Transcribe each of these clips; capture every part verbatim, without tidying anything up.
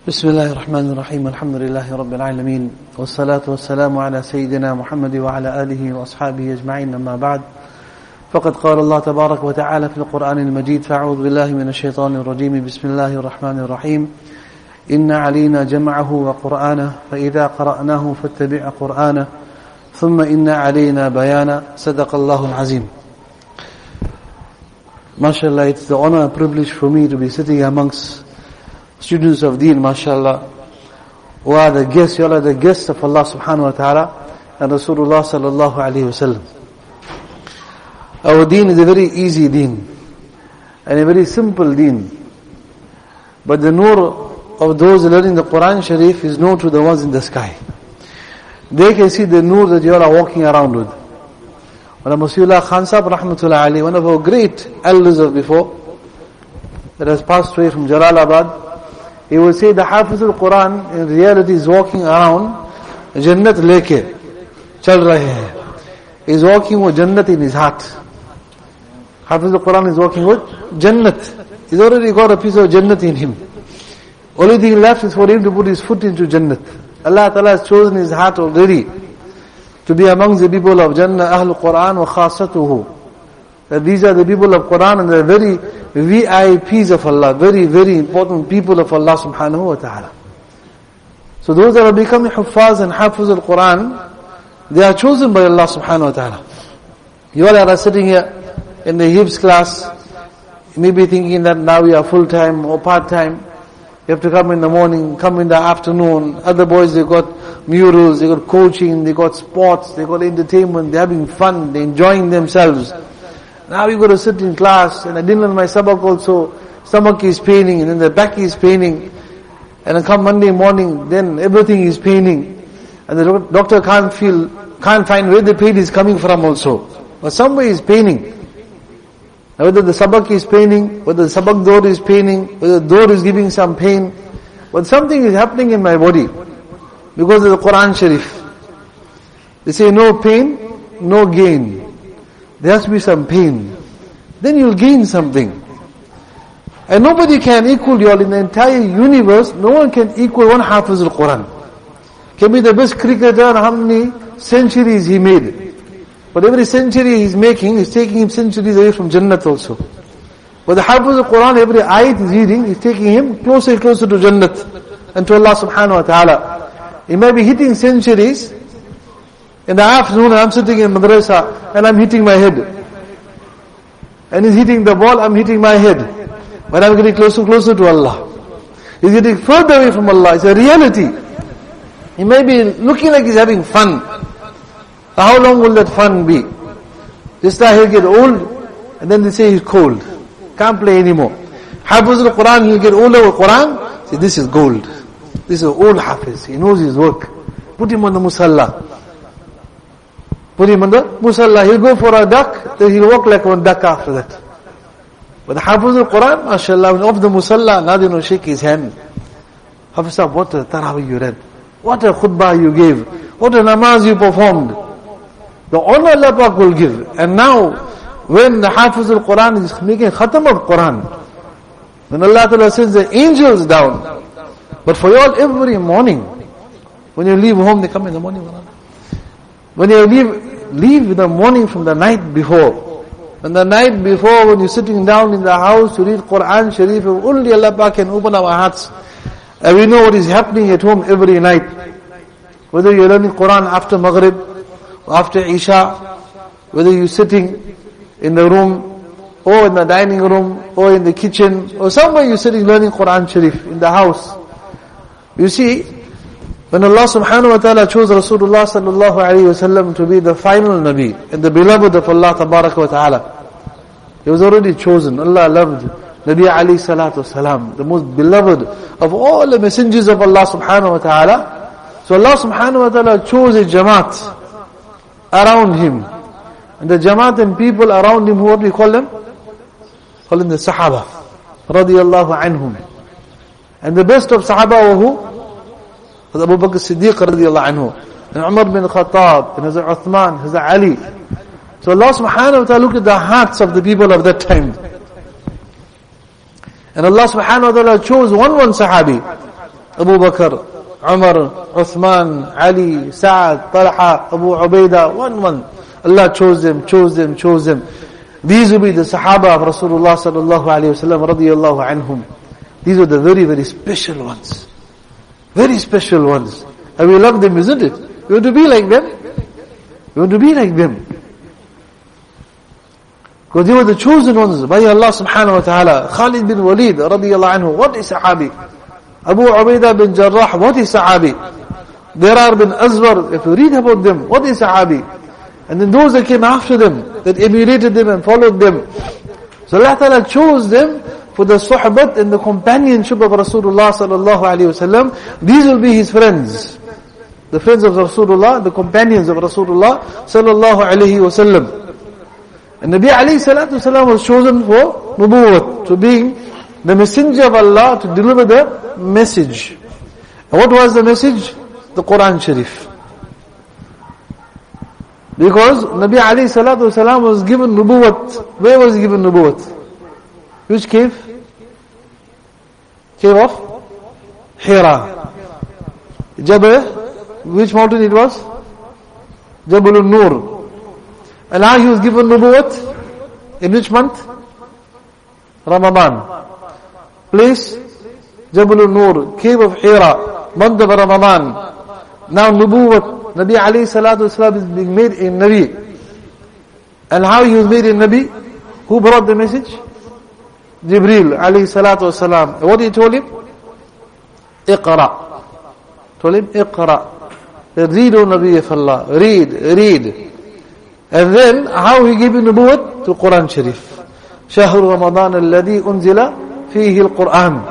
بسم الله الرحمن الرحيم الحمد لله رب العالمين والصلاة والسلام على سيدنا محمد وعلى آله وأصحابه أجمعين أما بعد فقد قال الله تبارك وتعالى في القرآن المجيد فأعوذ بالله من الشيطان الرجيم بسم الله الرحمن الرحيم إن علينا جمعه وقرآنه فإذا قرأناه فاتبع قرآنه ثم إن علينا بيانه صدق الله العظيم. MashaAllah, it's the honor and privilege for me to be sitting amongst students of Deen, mashallah, who are the guests, you all are the guests of Allah subhanahu wa ta'ala and Rasulullah sallallahu alayhi wa sallam. Our Deen is a very easy Deen and a very simple Deen. But the nur of those learning the Quran Sharif is known to the ones in the sky. They can see the nur that you all are walking around with. When Masihullah Khan Sahib rahmatullah alayhi, one of our great elders of before, that has passed away from Jalalabad, he would say the Hafiz al-Quran in reality is walking around Jannat leke, chal rahe hai. He is walking with Jannat in his heart. Hafiz al-Quran is walking with Jannat. He's already got a piece of Jannat in him. Only thing left is for him to put his foot into Jannat. Allah Ta'ala has chosen his heart already to be amongst the people of Jannah, Ahlul Quran wa khasatuhu. That these are the people of Quran and they are very V I Ps of Allah, very, very important people of Allah subhanahu wa ta'ala. So those that are becoming Huffaz and Hafiz al-Quran, they are chosen by Allah subhanahu wa ta'ala. You all are sitting here in the Hifz class, you may be thinking that now we are full-time or part-time. You have to come in the morning, come in the afternoon. Other boys, they got murals, they got coaching, they got sports, they got entertainment, they're having fun, they're enjoying themselves. Now we got to sit in class, and I didn't learn my sabak also. Stomach is paining, and then the back is paining. And then come Monday morning, then everything is paining. And the doctor can't feel, can't find where the pain is coming from also. But somewhere is paining. Now whether the sabak is paining, whether the sabak door is paining, whether the door is giving some pain, but something is happening in my body because of the Quran Sharif. They say no pain, no gain. There has to be some pain. Then you'll gain something. And nobody can equal you all in the entire universe. No one can equal one Hafiz al-Quran. Can be the best cricketer, how many centuries he made. But every century he's making is taking him centuries away from Jannat also. But the Hafiz al-Quran, every ayat he's reading is taking him closer and closer to Jannat and to Allah subhanahu wa ta'ala. He may be hitting centuries. In the afternoon I'm sitting in madrasa and I'm hitting my head. And he's hitting the ball, I'm hitting my head. But I'm getting closer and closer to Allah. He's getting further away from Allah. It's a reality. He may be looking like he's having fun. How long will that fun be? Just now he'll get old and then they say he's cold. Can't play anymore. Hafiz al-Quran, he'll get older with Quran. Say this is gold. This is old Hafiz. He knows his work. Put him on the musalla. Put him on the musalla. He'll go for a duck, then he'll walk like one duck after that. But the Hafiz al-Quran, mashallah, off the musalla, now they don't shake his hand. Hafiz sahab, what a tarawih you read. What a khutbah you gave. What a namaz you performed. The honor Allah Pak will give. And now, when the Hafiz al-Quran is making khatam of Quran, when Allah Ta'ala sends the angels down. But for you all, every morning, when you leave home, they come in the morning. When you leave, leave in the morning from the night before. When the night before, when you're sitting down in the house to read Quran Sharif, only Allah Pak can open our hearts. And we know what is happening at home every night. Whether you're learning Quran after Maghrib, or after Isha, whether you're sitting in the room, or in the dining room, or in the kitchen, or somewhere you're sitting learning Quran Sharif, in the house. You see, when Allah subhanahu wa ta'ala chose Rasulullah sallallahu alayhi wa sallam to be the final Nabi, and the beloved of Allah tabarak wa ta'ala, he was already chosen. Allah loved Nabi alayhi salatu salam, the most beloved of all the messengers of Allah subhanahu wa ta'ala. So Allah subhanahu wa ta'ala chose a Jamaat around him. And the Jamaat and people around him, what we call them? Call them the Sahaba, radiyallahu anhum. And the best of Sahaba were who? Abu Bakr Siddiq radiyallahu anhu, and Umar bin Khattab, and Hazrat Uthman, Hazrat Ali. So Allah subhanahu wa ta'ala looked at the hearts of the people of that time. And Allah subhanahu wa ta'ala chose one one sahabi, Abu Bakr, Umar, Uthman, Ali, Sa'ad, Talha, Abu Ubaidah, one one. Allah chose them, chose them, chose them. These will be the Sahaba of Rasulullah sallallahu alayhi wa sallam radiyallahu anhum. These are the very, very special ones. Very special ones. And we love them, isn't it? We want to be like them. We want to be like them. Because they were the chosen ones by Allah subhanahu wa ta'ala. Khalid bin Walid radiyallahu anhu, what is Sahabi? Abu Ubaidah bin Jarrah, what is Sahabi? Dirar bin Azwar, if you read about them, what is Sahabi? And then those that came after them, that emulated them and followed them. So Allah ta'ala chose them for the suhbat and the companionship of Rasulullah sallallahu alayhi wa sallam. These will be his friends. The friends of Rasulullah, the companions of Rasulullah sallallahu alayhi wa sallam. And Nabi alayhi salatu wasalam was chosen for nubuwwat, to being the messenger of Allah, to deliver the message. And what was the message? The Quran Sharif. Because Nabi alayhi salatu wasalam was given nubuwwat. Where was he given nubuwwat? Which cave? Cave of Hira. Jabal, which mountain it was? Jabal al-Nur. And now he was given nubuwwat in which month? Ramadan. Place? Jabal al-Nur, cave of Hira, month of Ramadan. Now nubuwwat, Nabi alayhi salatu wasalam is being made a Nabi. And how he was made a Nabi? Who brought the message? Jibreel alayhi salatu wasalam. What did he told him? Iqra. Told him, Iqra. Read, O Nabi of Allah. Read, read. And then, how he gave him nubuwwat? To Quran Sharif. Shahru Ramadan alladhi unzila fihi al-Quran.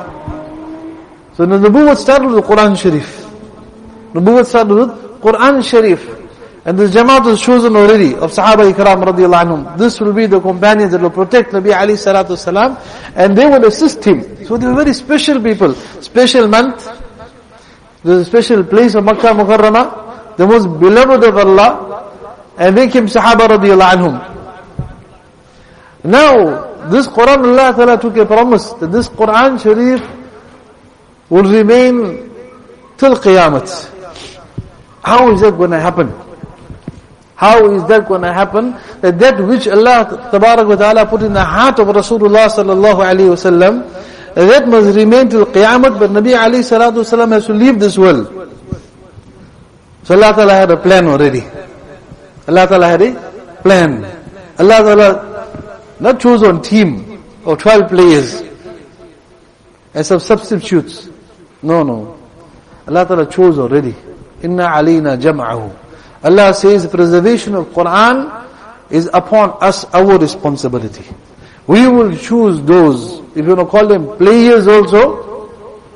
So the nubuwwat started with Quran Sharif. Nubuwwat started with Quran Sharif. And this Jamaat was chosen already, of Sahaba Ikram radiyallahu anhum. This will be the companions that will protect Nabi alayhi salatu wasalam, and they will assist him. So they were very special people. Special month, the special place of Makkah Mukarramah, the most beloved of Allah, and they came Sahaba radiyallahu anhum. Now, this Quran, Allah Ta'ala took a promise that this Quran Sharif will remain till Qiyamah. How is that going to happen? How is that going to happen? That that which Allah Tabarak wa Ta'ala put in the heart of Rasulullah sallallahu alayhi wa sallam, that must remain till Qiyamah, but Nabi alayhi salatu wasalam has to leave this world. So Allah Ta'ala had a plan already. Allah Ta'ala had a plan. Allah Ta'ala not chose one team of twelve players as of substitutes. No, no. Allah Ta'ala chose already. Inna alayna jam'ahu. Allah says preservation of Quran is upon us, our responsibility. We will choose those, if you want to call them players also,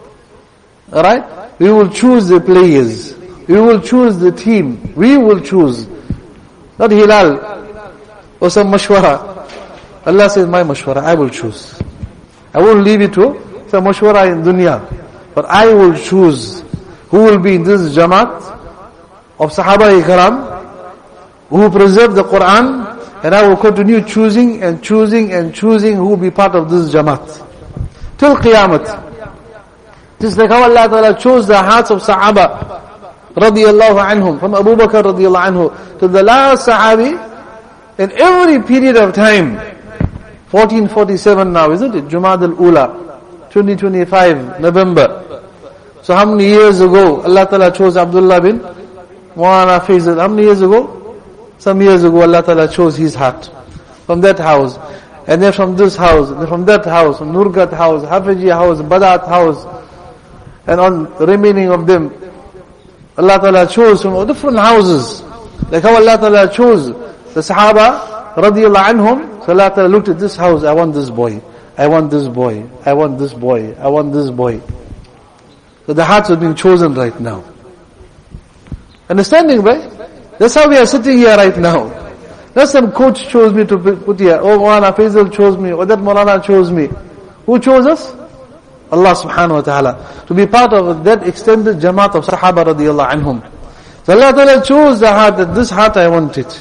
alright? We will choose the players. We will choose the team. We will choose. Not Hilal or some mashwara. Allah says, my mashwara, I will choose. I won't leave it to some mashwara in dunya. But I will choose who will be in this Jamaat of Sahaba Ikram, who preserve the Quran, and I will continue choosing and choosing and choosing who will be part of this Jamaat. Till Qiyamah. Just like how Allah Ta'ala chose the hearts of Sahaba, radiyallahu anhum, from Abu Bakr radiyallahu anhu, to the last Sahabi, in every period of time, fourteen forty-seven now, isn't it? Jumad al-Ula, twenty twenty-five, November. So how many years ago, Allah Ta'ala chose Abdullah bin Maulana Faisal? How many years ago? Some years ago, Allah Ta'ala chose his heart. From that house. And then from this house, and then from that house, from Nurgat house, Hafizi house, Badat house, and on the remaining of them, Allah Ta'ala chose from different houses. Like how Allah Ta'ala chose the Sahaba, radiyallahu anhum. So Allah Ta'ala looked at this house, I want this boy, I want this boy, I want this boy, I want this boy. So the hearts are being chosen right now. Understanding, right? That's how we are sitting here right now. Not some coach chose me to put here, oh Maulana Faisal chose me, or that Maulana chose me. Who chose us? Allah subhanahu wa ta'ala. To be part of that extended Jamaat of Sahaba radiyallahu anhum. So Allah Ta'ala chose the heart, that this heart I want it.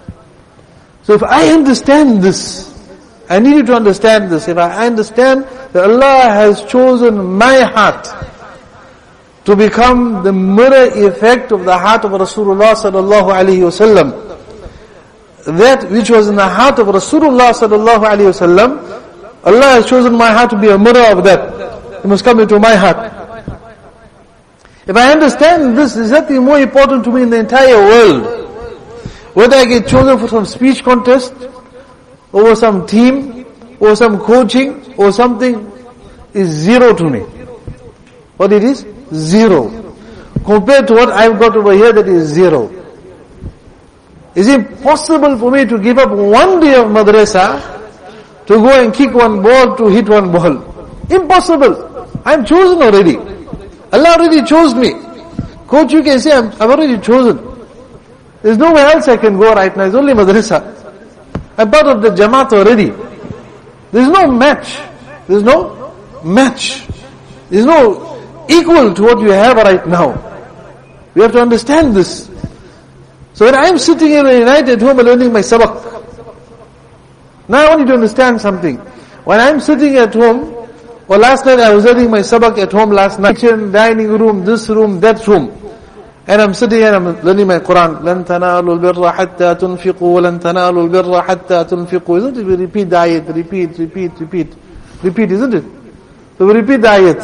So if I understand this, I need you to understand this. If I understand that Allah has chosen my heart, to become the mirror effect of the heart of Rasulullah sallallahu alaihi wasallam. That which was in the heart of Rasulullah sallallahu alaihi wasallam, Allah has chosen my heart to be a mirror of that. It must come into my heart. If I understand this, is that more important to me in the entire world? Whether I get chosen for some speech contest, or some team, or some coaching, or something, is zero to me. What it is? Zero. Compared to what I've got over here, that is zero. Is it possible for me to give up one day of madrasa to go and kick one ball, to hit one ball? Impossible. I'm chosen already. Allah already chose me. Coach, you can say, I'm, I'm already chosen. There's nowhere else I can go right now. It's only madrasa. I'm part of the Jamaat already. There's no match. There's no match. There's no equal to what you have right now. We have to understand this. So when I'm sitting in a night at home and learning my sabak, now I want you to understand something. When I'm sitting at home, or last night I was learning my sabak at home last night, kitchen, dining room, this room, that room, and I'm sitting and I'm learning my Quran. لَن تَنَالُوا الْبِرَّ حَتَّى تُنْفِقُوا وَلَن تَنَالُوا الْبِرَّ حَتَّى تُنْفِقُوا. Isn't it? We repeat the ayat, repeat, repeat, repeat, repeat, isn't it? So we repeat the ayat.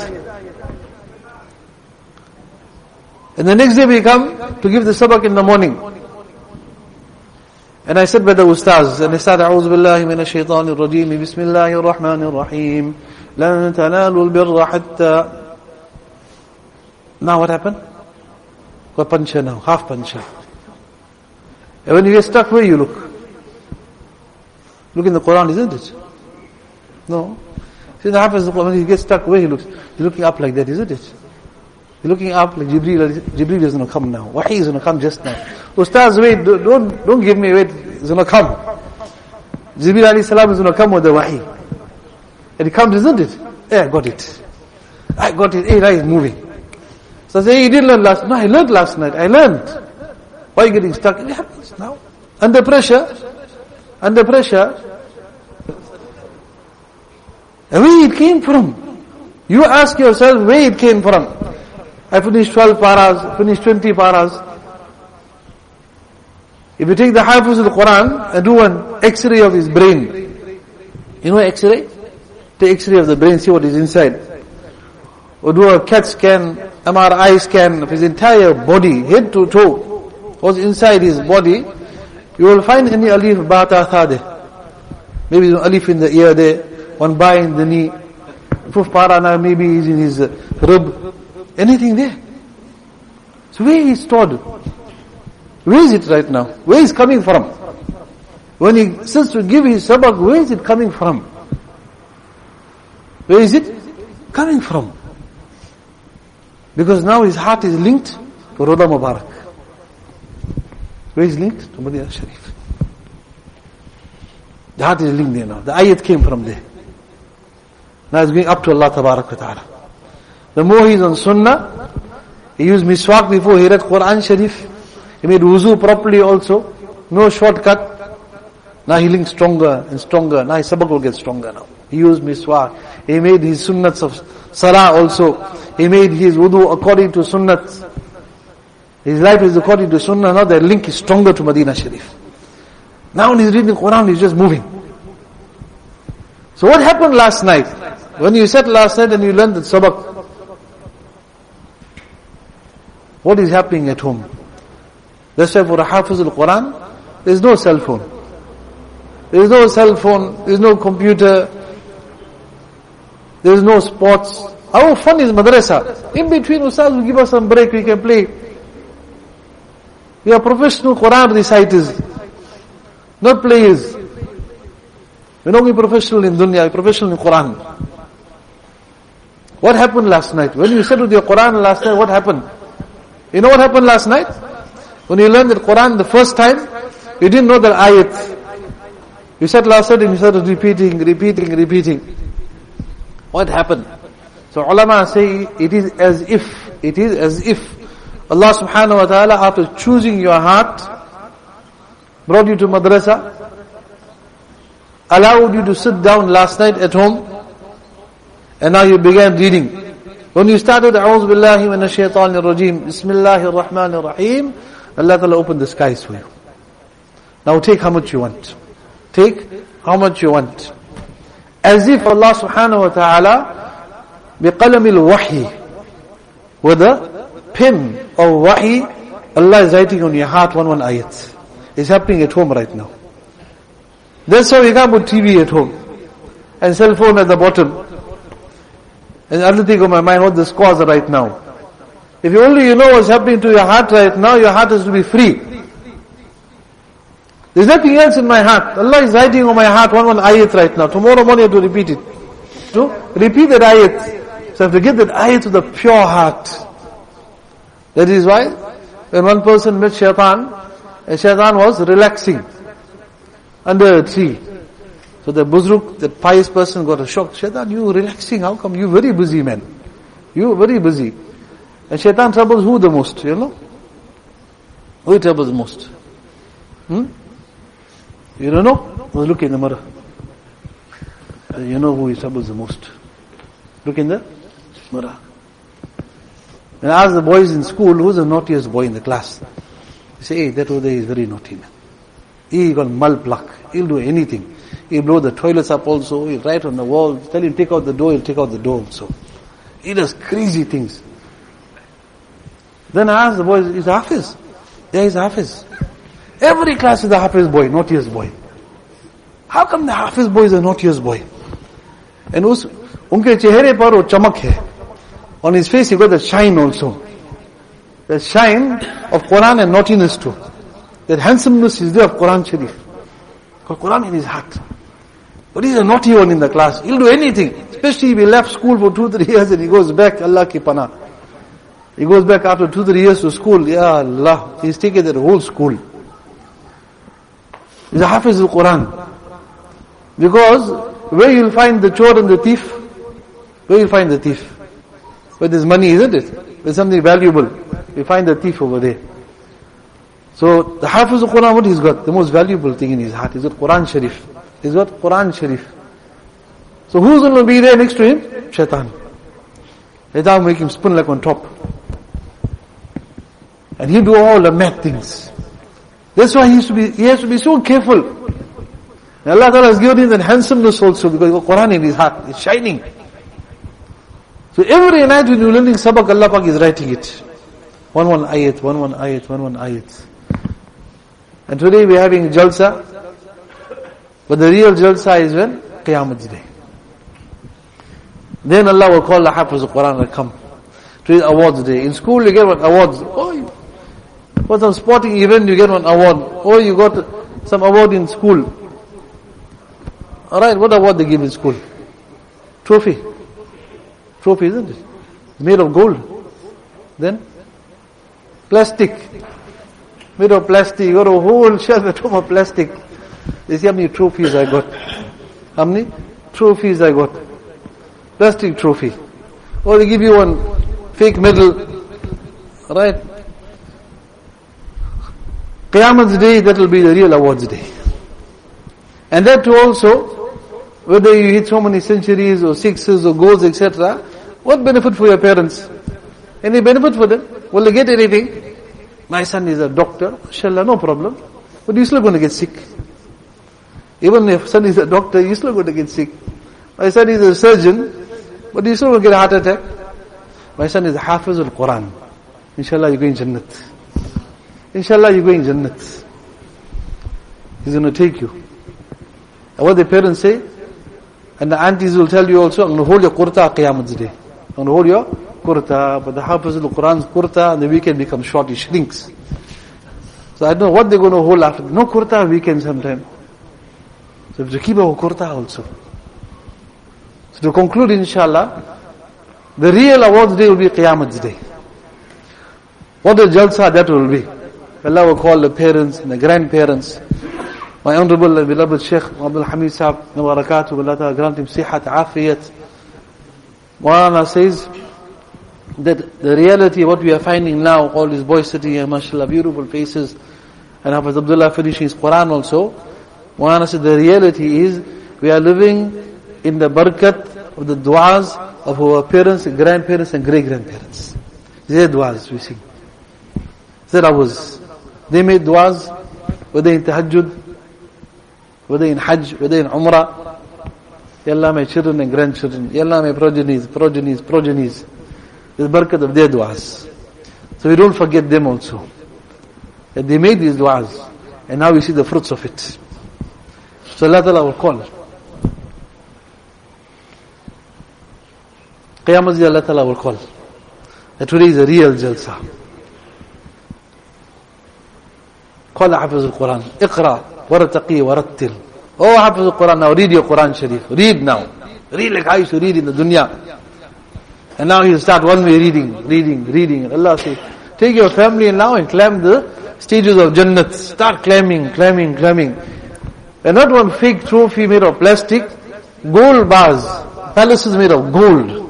And the next day we come to give the sabak in the morning. And I said by the ustaz, and I started, أعوذ بالله من الشيطان الرجيم بسم الله الرحمن الرحيم لن تنالوا البر حتى. Now what happened? Got puncture now, half puncture. And when you get stuck, where you look? Look in the Quran, isn't it? No. See, the half is the Quran, when you get stuck, where he looks? You're looking up like that, isn't it? You're looking up like Jibreel. Jibreel is going to come now. Wahi is going to come just now. Ustaz, wait, don't, don't give me wait. It's going to come. Jibreel alayhi salam is going to come with the Wahi. And it comes, isn't it? Yeah, I got it. I got it. Hey, now it's moving. So I say, hey, you didn't learn last night. No, I learned last night. I learned. Why are you getting stuck? It happens now. Under pressure. Under pressure. And where it came from? You ask yourself where it came from. I finished twelve paras, finished twenty paras. If you take the Hafiz of the Quran and do an X-ray of his brain, you know X-ray? Take X-ray of the brain, see what is inside. Or do a CAT scan, M R I scan of his entire body, head to toe, what's inside his body. You will find any alif, ba, ta, tha there. Maybe an alif in the ear there, one ba in the knee, fifth para now maybe is in his rib. Anything there. So where is stored? Where is it right now? Where is it coming from? When he says to give his sabak, where is it coming from? Where is it coming from? Because now his heart is linked to Roda Mubarak. Where is it linked? To Madinah Sharif. The heart is linked there now. The ayat came from there. Now it's going up to Allah Tabarak wa Ta'ala. The more he's on Sunnah, he used miswak before he read Quran Sharif. He made wuzu properly also. No shortcut. Now he links stronger and stronger. Now his sabak will get stronger now. He used miswak. He made his sunnats of salah also. He made his wudu according to sunnats. His life is according to sunnah. Now that link is stronger to Madinah Sharif. Now when he's reading Quran, he's just moving. So what happened last night? When you sat last night and you learned the sabak, what is happening at home? That's why for a Hafiz al-Quran, there is no cell phone. There is no cell phone, there is no computer, there is no sports. Our fun is madrasa. In between, Ustaz will give us some break, we can play. We are professional Quran reciters, not players. We're not professional in dunya, we're professional in Quran. What happened last night? When you said with your Quran last night, what happened? You know what happened last night? When you learned the Quran the first time, you didn't know the ayat. You said last night and you started repeating, repeating, repeating. What happened? So ulama say it is as if, it is as if Allah subhanahu wa ta'ala, after choosing your heart, brought you to madrasa, allowed you to sit down last night at home, and now you began reading. When you started, A'udhu billahi minash shaitanir rajim, Bismillahir Rahmanir Rahim, Allah Ta'ala opened the skies for you. Now take how much you want. Take how much you want. As if Allah subhanahu wa ta'ala, biqalamil wahi, with a pen of wahi, Allah is writing on your heart one one ayat. It's happening at home right now. That's how you can't put T V at home. And cell phone at the bottom. And I don't think of my mind what the scores are right now. If you only you know what's happening to your heart right now, your heart has to be free. There's nothing else in my heart. Allah is writing on my heart one one ayat right now. Tomorrow morning I have to repeat it. So, repeat that ayat. So I have to get that ayat with a pure heart. That is why, when one person met shaitan, and shaitan was relaxing under a tree. So the buzruk, the pious person got a shock. Shaitan, you relaxing, how come? You very busy man. You very busy. And shaitan troubles who the most, you know? Who troubles the most? Hmm? You don't know? Well, look in the mirror. You know who he troubles the most. Look in the mirror. And ask the boys in school, who's the naughtiest boy in the class? They say, hey, that over there is very naughty man. He got mal pluck. He'll do anything. He'll blow the toilets up also. He'll write on the wall. Tell him take out the door. He'll take out the door also. He does crazy things. Then I ask the boys, is Hafiz? There is Hafiz. Every class is the Hafiz boy, naughtiest boy. How come the Hafiz boy is the naughtiest boy? And us, unke chehre par wo chamak hai. On his face he got the shine also. The shine of Quran and naughtiness too. That handsomeness is there of Quran Sharif. Got Quran in his heart. But he's a naughty one in the class. He'll do anything. Especially if he left school for two, three years and he goes back, Allah ki pana. He goes back after two, three years to school. Ya Allah, he's taken that whole school. He's a Hafiz of Quran. Because where you'll find the chore and the thief? Where you'll find the thief? Where there's money, isn't it? There's something valuable. You find the thief over there. So the Hafiz of Quran, what he's got? The most valuable thing in his heart. He's got Quran Sharif. He's got Quran Sharif. So who's going to be there next to him? Shaitan. Shaitan will make him spin like on top. And he'll do all the mad things. That's why he has to be, he has to be so careful. And Allah Ta'ala has given him that handsomeness also because he's got Quran in his heart. It's shining. So every night when you're learning sabak, Allah Pak is writing it. One one ayat, one one ayat, one one ayat. And today we're having Jalsa. But the real Jalsa is when? Qiyamah Day. Then Allah will call the Hafiz of Quran to come. To his awards day. In school you get what? Awards. Oh, for some sporting event you get one award. Oh, you got some award in school. Alright, what award they give in school? Trophy. Trophy, isn't it? Made of gold. Then? Plastic. Made of plastic. You got a whole shelf at home of plastic. They see how many trophies I got. How many trophies I got? Plastic trophy. Or they give you one fake medal. Right? Qiyamah's day, that will be the real awards day. And that too also, whether you hit so many centuries or sixes or goals, et cetera, what benefit for your parents? Any benefit for them? Will they get anything? My son is a doctor, inshallah, no problem. But you're still going to get sick. Even if son is a doctor, you're still going to get sick. My son is a surgeon, but you're still going to get a heart attack. My son is a Hafiz al-Quran. Inshallah, you're going Jannat. Inshallah, you're going Jannat. He's going to take you. And what the parents say, and the aunties will tell you also, I'm going to hold your kurta Qiyamah day. I'm going to hold your kurta, but the Hafiz al-Quran's kurta, and the weekend becomes short, it shrinks. So I don't know what they're going to hold after. No kurta weekend sometime. So you have to keep our kurta also. So to conclude, inshallah, the real awards day will be Qiyamah day. What a jalsa that will be. Allah will call the parents and the grandparents. My honorable and beloved Sheikh Abdul Hamid Sahab, Barakatuh, Allah Ta'ala grant him sihat, afiyat. Maulana says that the reality, what we are finding now, all these boys sitting here, mashallah, beautiful faces, and Hafiz Abdullah finishing his Quran also. Maulana said the reality is, we are living in the barakat of the du'as of our parents, grandparents and great-grandparents. Their du'as we sing. They're ours. They made du'as, whether in tahajjud, whether in hajj, whether in umrah. Ya Allah, my children and grandchildren. Ya Allah, my progenies, progenies, progenies. The barakat of their du'as. So we don't forget them also. That they made these du'as. And now we see the fruits of it. So Allah Ta'ala will call. Qiyamah Day, Allah Ta'ala will call. That today is a real jalsa. Call Hafiz al-Quran. Iqra, warataqi, warattil. Oh Hafiz al-Quran, now read your Quran Sharif. Read now. Read like I used to read in the dunya. And now you start one way reading, reading, reading. And Allah says, take your family now and climb the stages of Jannat. Start climbing, climbing, climbing. And not one fake trophy made of plastic. Gold bars. Palaces made of gold.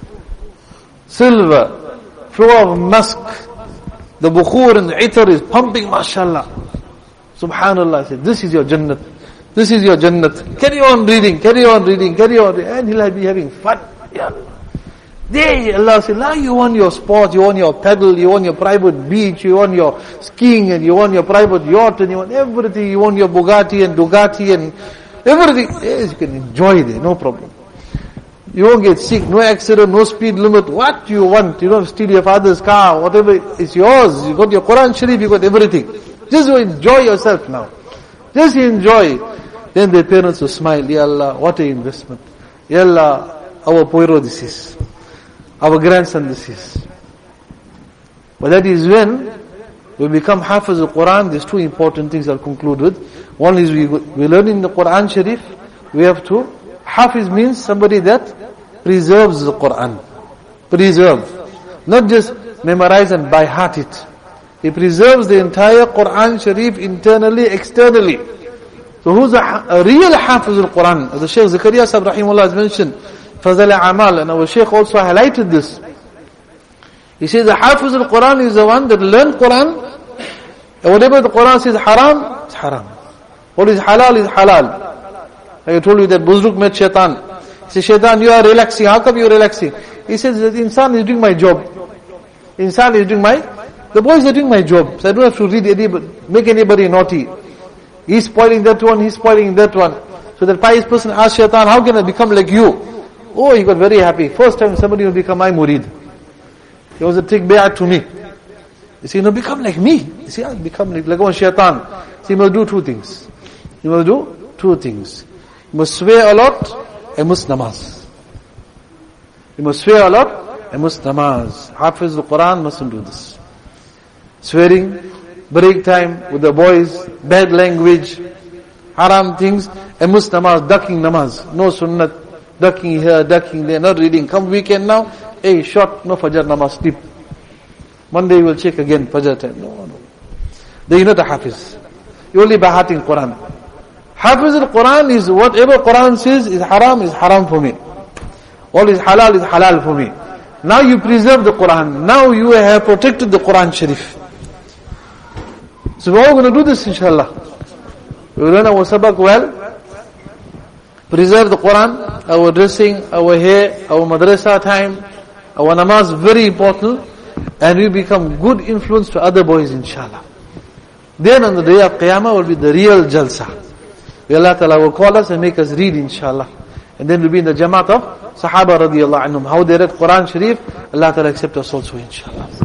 Silver. Flow of musk. The bukhur and the itar is pumping, mashallah. Subhanallah. I said, this is your Jannat. This is your Jannat. Carry on reading, carry on reading, carry on reading. And he'll be having fun. Ya Allah. There, Allah says, now you want your sport, you want your paddle, you want your private beach, you want your skiing, and you want your private yacht, and you want everything, you want your Bugatti and Ducati and everything. Yes, you can enjoy there, no problem. You won't get sick, no accident, no speed limit. What you want, you don't steal your father's car, whatever, it's yours. You got your Quran Sharif, you got everything. Just enjoy yourself now. Just enjoy. Then the parents will smile, Ya Allah, what an investment. Ya Allah, our poiro this is. Our grandson this is. But that is when we become Hafiz al-Quran. There's two important things I'll conclude with. One is we, we learn in the Quran Sharif, we have to, Hafiz means somebody that preserves the Quran. Preserve. Not just memorize and by heart it. He preserves the entire Quran Sharif internally, externally. So who's a, a real Hafiz al-Quran? As the Shaykh Zakaria Sahib Rahimullah has mentioned, Fazal Amal, and our Shaykh also highlighted this. He says the Hafiz al-Quran is the one that learned Quran, and whatever the Quran says haram, it's haram. What is halal is halal. I told you that Buzruk met Shaitan. He says, Shaitan, you are relaxing. How come you are relaxing? He says, that Insan is doing my job. Insan is doing my, the boys are doing my job. So I don't have to read anybody, make anybody naughty. He's spoiling that one, he's spoiling that one. So that pious person asked Shaitan, how can I become like you? Oh, he got very happy. First time somebody will become my murid. He was a take bay'at to me. You see, no, become like me. You see, I'll become like, like one Shaitan. So you must do two things. You must do two things. You must swear a lot and must namaz. You must swear a lot and must namaz. Hafiz al-Quran mustn't do this. Swearing, break time with the boys, bad language, haram things, and must namaz, ducking namaz. No sunnat. Ducking here, ducking there, not reading. Come weekend now, hey, short, no Fajr namaz, sleep. Monday you will check again, Fajr time. No, no. Then you're not a Hafiz. You're only by hearting Quran. Hafiz al-Quran is whatever Quran says is haram, is haram for me. All is halal, is halal for me. Now you preserve the Quran. Now you have protected the Quran Sharif. So we're all going to do this, inshallah. We learn our sabak well. Preserve the Quran, our dressing, our hair, our madrasa time, our namaz, very important. And we become good influence to other boys, inshallah. Then on the day of Qiyamah will be the real jalsa. Where Allah Ta'ala will call us and make us read, inshallah. And then we'll be in the Jamaat of Sahaba radiyallahu anhum. How they read Quran Sharif, Allah Ta'ala accept us also, inshallah.